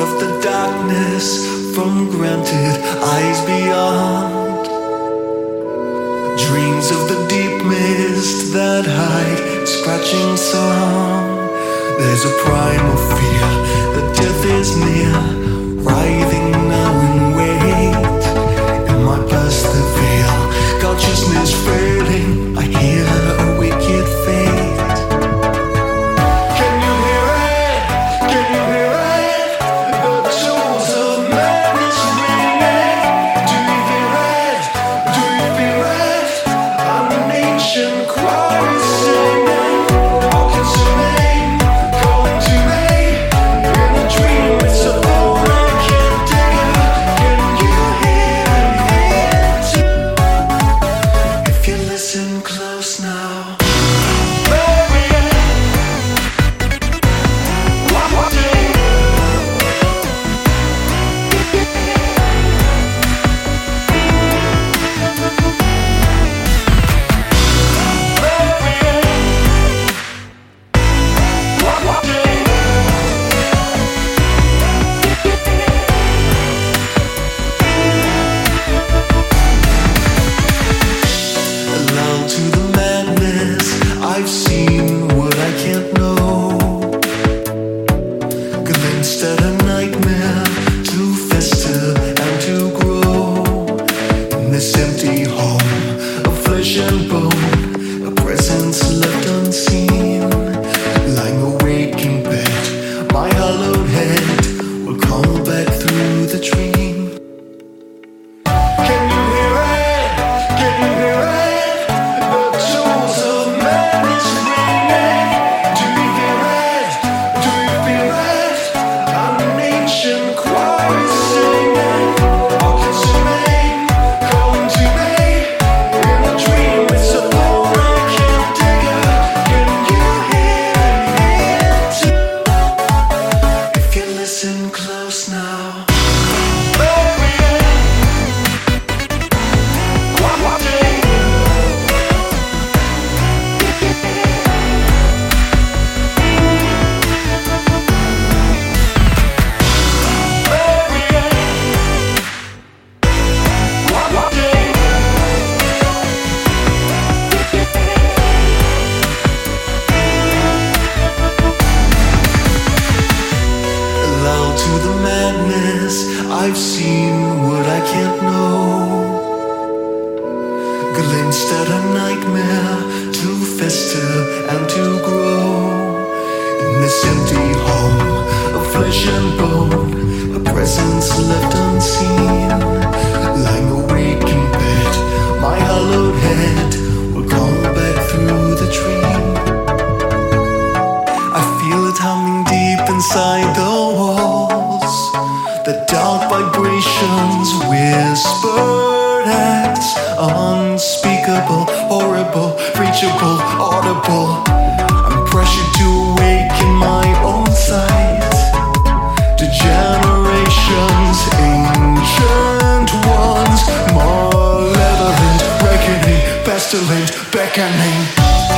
of the darkness from granted eyes beyond. Dreams of the deep mist that hide scratching song. There's a primal fear that death is near, writhing now in wait. In my past the veil, consciousness failing, I hear a wicked fate. I've seen what I can't know. Glimpsed at a nightmare to fester and to grow. In this empty home of flesh and bone, a presence left unseen. Lying awake in bed, my hollowed head will call back through the dream. I've seen what I can't know. Glimpsed at a nightmare to fester and to grow. In this empty home of flesh and bone, a presence left unseen. Lying awake in bed, my hollowed head will call back through the dream. I feel it humming deep inside the walls. The dark vibrations whispered acts, unspeakable, horrible, reachable, audible. I'm pressured to awaken my own sight to generations, ancient ones, malevolent, reckoning, pestilent, beckoning.